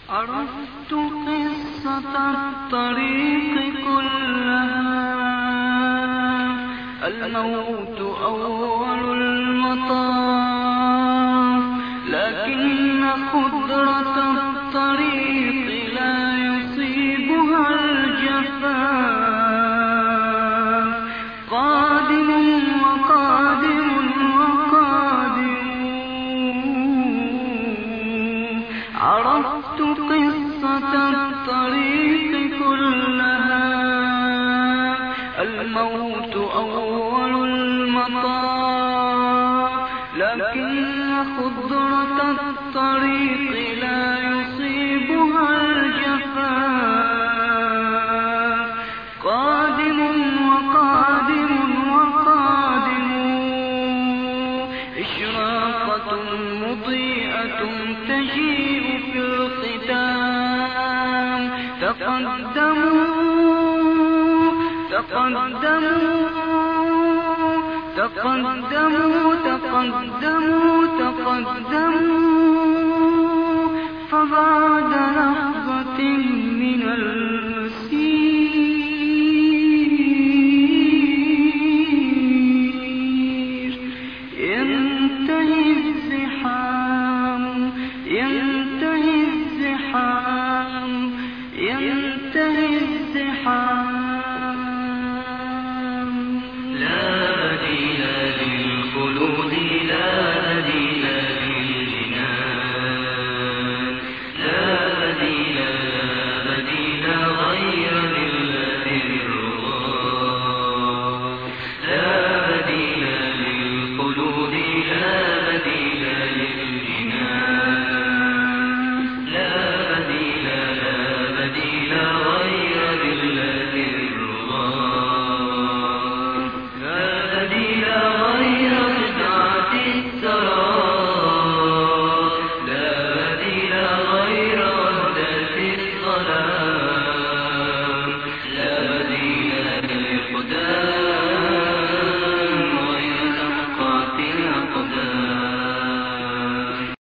عرفت قصة الطريق كلها، الموت أول المطاف، لكن خضرة الطريق لا يصيبها الجفاف. قادم وقادم وقادم، عرفت قصة الطريق كلها، الموت أول المطاف، لكن خضرة الطريق لا يصيبها الجفاف. قادم وقادم وقادم، إشراقة مضيئة تجيء في الختام. تقدموا تقدموا تقدموا تقدموا تقدموا، فبعد لحظة من